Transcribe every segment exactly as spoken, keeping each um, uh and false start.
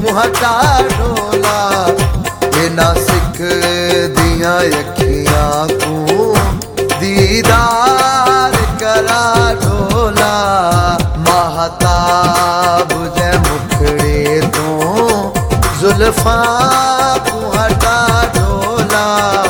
तू हटा ढोला, बिना सिख दिया अखियां को दीदार करा ढोला। महताब जै मुखड़े तो जुल्फां तू हटा ढोला।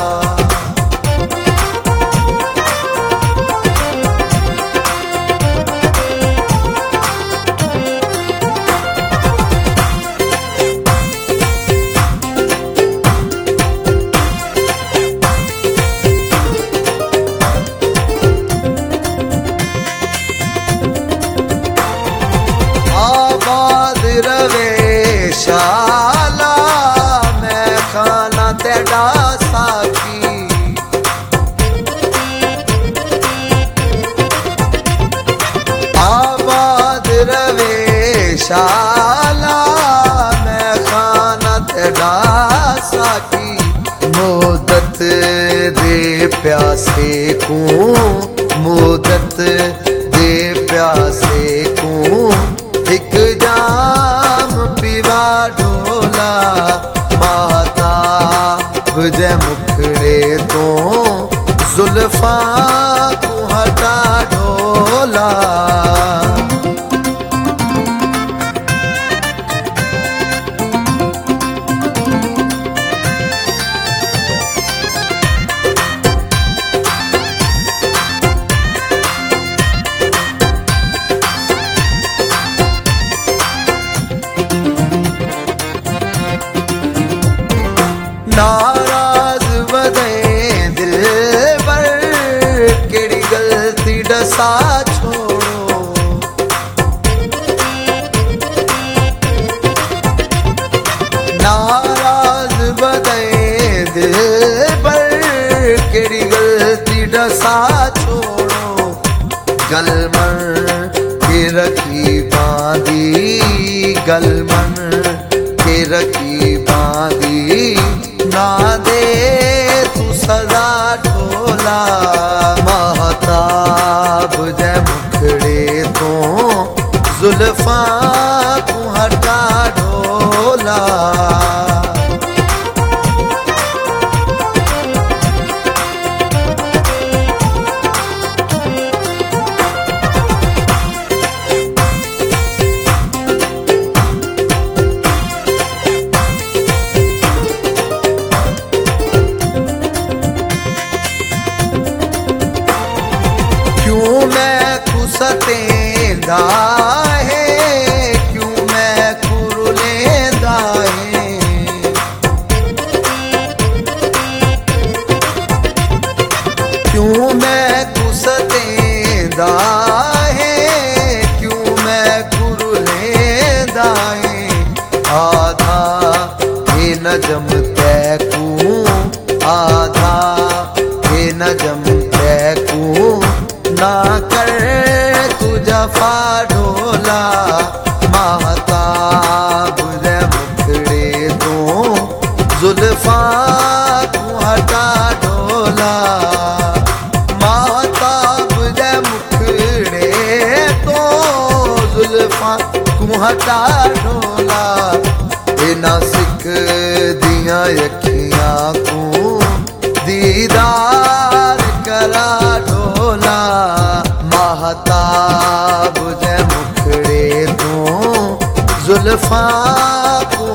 आबाद रवे शाला मैं खाना तेरा साकी, आबाद रवे शाला मैं खाना तेरा साकी। मोदत दे प्यासे को, मोदत दे प्यासे को एक जाम पीवा ढोला। महताब जै मुखड़े तो जुल्फां तू हटा ढोला। नाराज वदे दिल पर केड़ी गलती डसा छोड़ो। नाराज वदे दिल पर केड़ी गलती डसा छोड़ो। गलमन के रखी बांधी, गलमन के रखी बांधी ना दे तू सदा ढोला। महताब जै मुखड़े तो जुल्फां तू हटा ढोला। क्यों मैं खुसतेंदा है, क्यों मैं कुरलेंदा है। क्यों मैं खुसतेंदा है, क्यों मैं कुरलेंदा है। आधा ये नजम तैकू, आधा ये नजम तैकू ना कर तू जफा ढोला। महताब जै मुखड़े तो जुल्फां तू हटा ढोला। महताब जै मुखड़े तो जुल्फां तू हटा ढोला। बिना सिख दिया अखियां को दीदार करा ढोला। महताब जै मुखड़े तो जुल्फां